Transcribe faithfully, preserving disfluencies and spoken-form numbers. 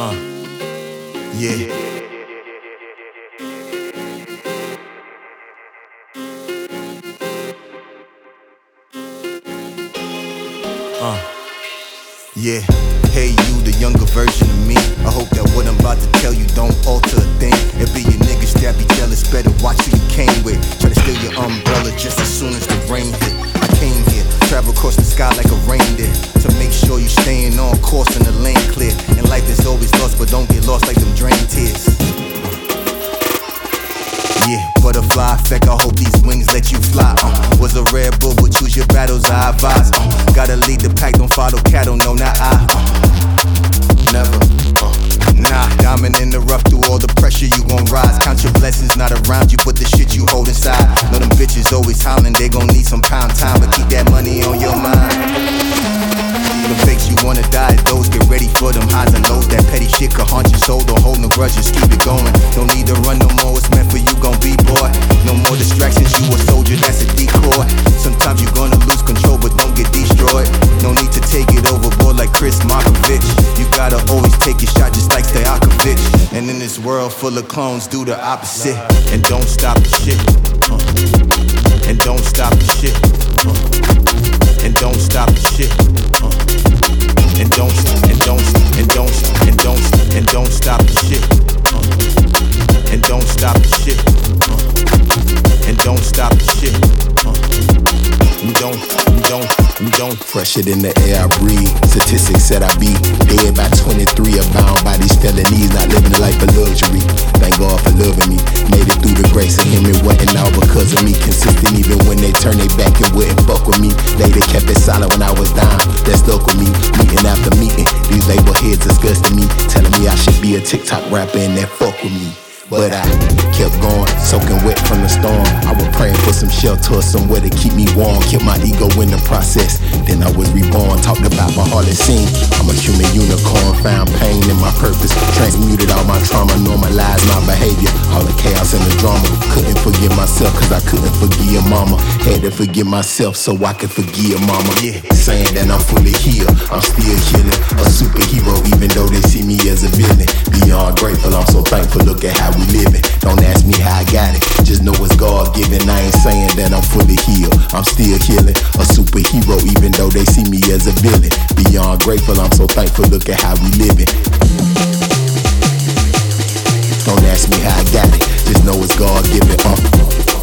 Uh, yeah. Uh, yeah. Hey, you, the younger version of me. I hope that what I'm about to tell you don't alter a thing. It be your niggas that be jealous, better watch who you came with. Try to steal your umbrella just as soon as the rain hit. I came here, travel across the sky like a reindeer, to make sure you staying on course and the lane clear. And life is always lost, but don't get lost like them drain tears. Yeah, butterfly effect, I hope these wings let you fly. uh, Was a Red Bull, but choose your battles, I advise. uh, Gotta lead the pack, don't follow cattle, no, not I. uh, Never, uh, nah. Diamond in the rough, through all the pressure you gon' rise. Count your blessings, not around you, but the shit you hold inside. Know them bitches always hollering, they gon' need some pound time, but keep that money on your mind. The fakes you wanna die, those get ready for them highs and lows. That petty shit could haunt your soul, don't hold no grudges, keep it going. Don't need to run no more, it's meant for you, gon' be boy. No more distractions, you a soldier, that's a decoy. Sometimes you gonna lose control, but don't get destroyed. No need to take it overboard like Chris Markovich. You gotta always take your shot just like Stojakovic. And in this world full of clones, do the opposite. And don't stop the shit, uh. And don't stop the shit, uh. And don't stop the shit, uh. And don't, and don't, and don't, and don't, and don't stop the shit, uh. And don't stop the shit, uh. And don't stop the shit, uh. And don't, and don't, and don't. Fresher than the air I breathe. Statistics said I be dead by twenty-three. Abound by these felonies, not living a life of luxury. Thank God for loving me. Made it through the grace of him, it wasn't all because of me. Consistent even when they turned their back and wouldn't fuck with me. They they kept it solid when I was down, that stuck with me. Meeting after meeting, these label heads disgusting me, telling me I should be a TikTok rapper and that fuck with me. But I kept going, soaking wet from the storm. I was praying for some shelter, somewhere to keep me warm. Kept my ego in the process, then I was reborn. Talked about my heart and scene. I'm a human unicorn, found pain in my purpose. Transmuted all my trauma, normalized my behavior. All the chaos and the drama. Couldn't forgive myself cause I couldn't forgive mama. Had to forgive myself so I could forgive mama. Yeah, saying that I'm fully healed, I'm still healing. A superhero even though they see me as a villain. Beyond grateful, I'm so thankful, look at how we living. Don't ask me how I got it, just know it's God given. I ain't saying that I'm fully healed, I'm still healing. A superhero even though they see me as a villain. Beyond grateful, I'm so thankful, look at how we living. Don't ask me how I got it, just know it's God given. uh.